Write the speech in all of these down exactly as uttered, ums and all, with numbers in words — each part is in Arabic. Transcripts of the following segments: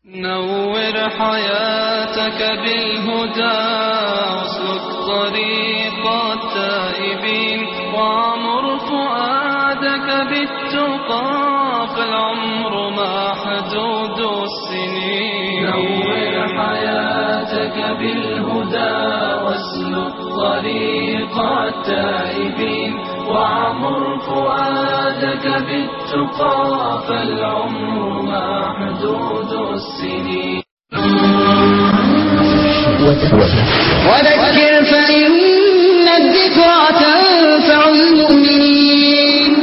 نور حياتك بالهدى واسلك طريق التائبين وعمر فؤادك بالتقى فالعمر ما حدود السنين. نور حياتك بالهدى واسلك طريق التائبين وعمر فؤادك بالتقى فالعمر ما حدود السنين. وذكر فإن الذكرى تنفع المؤمنين.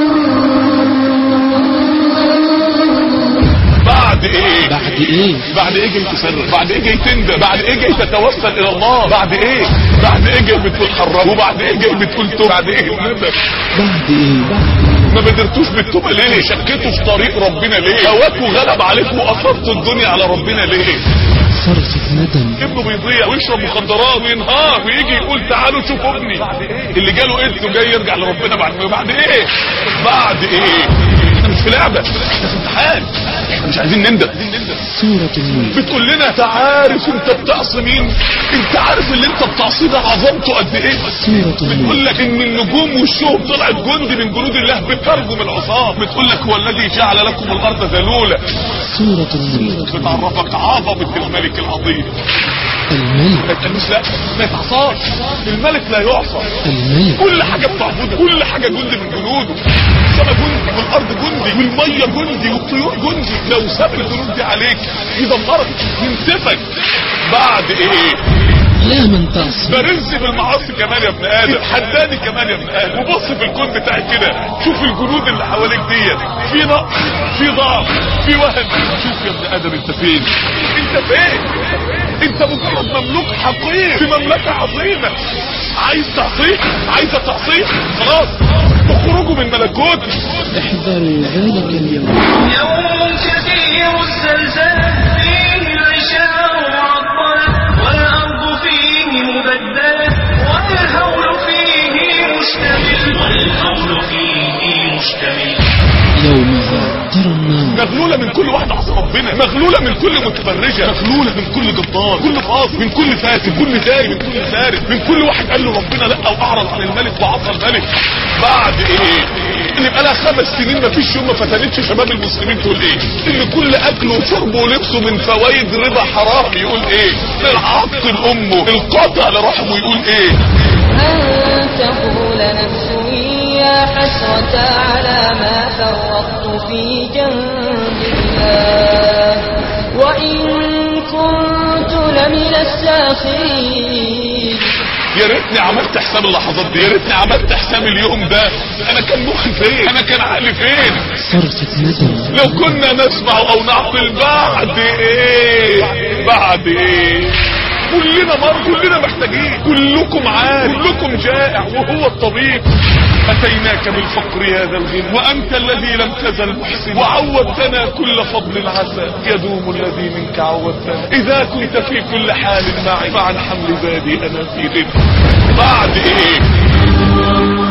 بعد ايه بعد ايه بعد ايه جاي تسرح؟ بعد ايه جاي تندم؟ بعد ايه جاي تتوسل الى الله؟ بعد ايه بعد ايه جاي بتقول حرام؟ وبعد ايه جاي بتقول توب؟ بعد ايه الندم؟ بعد ايه ما بادرتوش بالتوبه ليه؟ شكيتوا في طريق ربنا ليه؟ هواكوا غلب عليكم واثرتوا الدنيا على ربنا ليه؟ صرخة ندم. ابنه بيضيع ويشرب مخدرات وينهار ويجي يقول تعالوا شوفوا ابني اللي جاله ابنه جاي يرجع لربنا بعد ما بعد ايه بعد ايه احنا مش في لعبه، احنا في امتحان، احنا مش عايزين نندم. سورة النور بتقول لنا انت عارف انت بتعصي مين؟ انت عارف اللي انت بتعصيه ده عظمته قد ايه؟ سورة النور بتقول لك ان النجوم والشهب طلعت جندي من جنود الله بترجم العصاه. بتقول لك هو الذي جعل لكم الارض ذلولا. سورة النور بتعرفك عظمه الملك العظيم. الملك ما تقولش لا ما يتعصاش، الملك لا يعصى. الملك كل حاجه بتعبده، كل حاجه جندي من جنوده. السماء جندي والارض جندي والميه جندي والطيور جندي. لو ساب الجنود دي عليك يدمرك ينسفك. بعد ايه لا من تعصي برز بالمعاصي كمان يا ابن ادم، حداني كمان يا ابن ادم. وبص في الكون بتاعك كده، شوف الجنود اللي حواليك ديت، في نقص في ضعف في وهن. شوف يا ابن ادم انت فين؟ انت فين؟ انت مجرد مملوك حقير في مملكه عظيمه. عايز تعصيه؟ عايزه تعصيه؟ خلاص اخرجوا من ملكوت. احذروا ذلك اليوم، يوم كثير الزلزال فيه العشاء معطلة والأرض فيه مبدلة والهول فيه مشتمل والهول فيه مشتمل. يومها ترى النار مغلولة من كل واحد عصى ربنا، مغلولة من كل متبرجة، مغلولة من كل جبار، كل فاضي، من كل فاسد، كل داري، من كل سارق، من كل واحد قال له ربنا لا واعرض عن الملك وعصى الملك. بعد ايه اللي بقى لها خمس سنين ما فيش يوم ما فتنتش شباب المسلمين تقول ايه؟ اللي كل اكله وشربه ولبسه من فوائد ربا حرام يقول ايه؟ العق لامه، القطع لرحمه يقول ايه؟ أن تقول نفسي يا حسرة على ما فرطت في جنب الله وإن كنت لمن الساخرين. يا ريتني عملت حساب اللحظات دي، يا ريتني عملت حساب اليوم ده. انا كان مخي فين؟ انا كان عقلي فين؟ صرخة ندم. لو كنا نسمع او نعقل. بعد ايه بعد ايه كلنا مر، كلنا محتاجين، كلكم عارف، كلكم جائع وهو الطبيب. أتيناك بالفقر يا ذا الغنى وأنت الذي لم تزل محسن وعودتنا كل فضل عسى يدوم الذي منك عودتنا إذا كنت في كل حال معي فعن حمل زادي أنا في غنى. بعد إيه